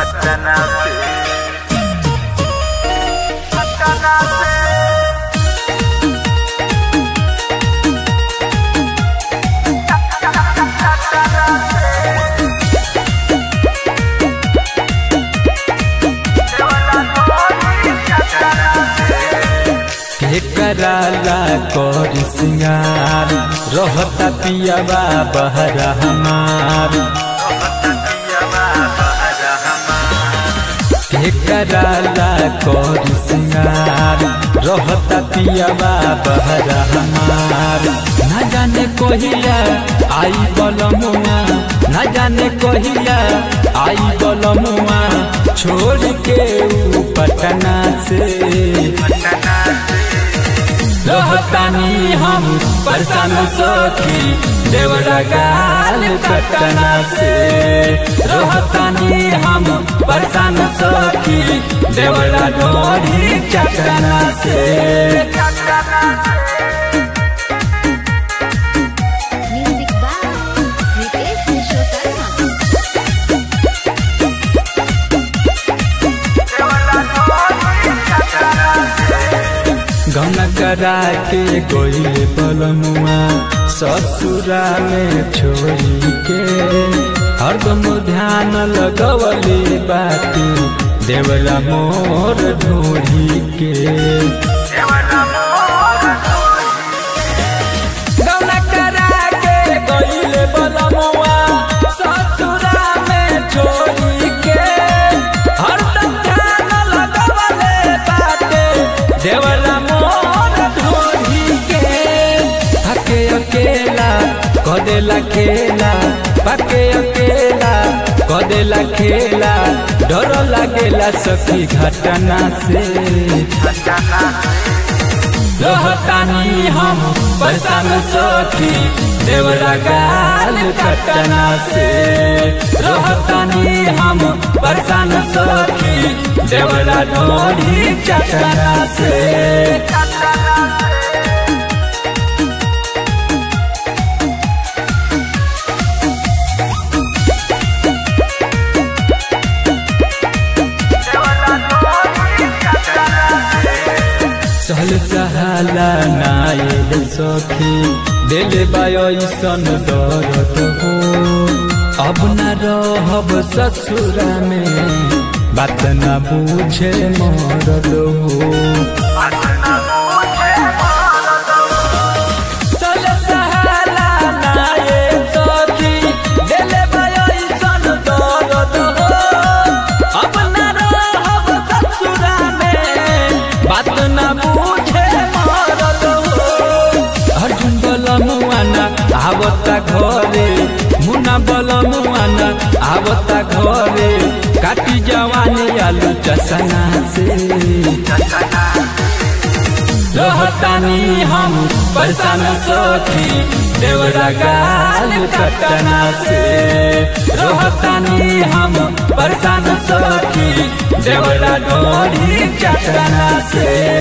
पटना से कराला कर सिंगार रहता पियावा बहरा हमार कराला कर सिंगार रहता पियावा बहरा हमार ना जाने कहिया आई बलमुआ ना जाने कहिया आई बलमुआ छोड़ के ऊ पटना से रहतानी हम परेशान सखी देवरा गाल कटना से रहतानी हम परेशान सखी देवरा ढोरी चटना से म्यूजिक बाय रितेश विश्वकर्मा। गौना करा के गोइले बलमुआ ससुरा में छोड़ी के हरदम ध्यान लगवले बाटे देवरा मोर ढोढ़ी के गौना करा के गोइले बलमुआ ससुरा में छोड़ी के हरदम ध्यान लगवले बाटे देवरा अकेला कदेला खेला पाके अकेला कदेला खेला डर लागेला सखी घटना से रहतानी हम परेशान सखी देवरा गाल कटना से रहतानी हम परेशान सखी देवरा ढोरी चटना से सहल सहाला नायल सखी दिल बायसन दर्द हो अब न रहब ससुरा में बात न बूझे मरद हो आवता घरे मुना बलमुआना आवता घरे काटी जवानी आलू चसना से रहतानी हम परेशान सखी देवरा गाल कटना से रहतानी हम परेशान सखी देवरा ढोरी चटना से।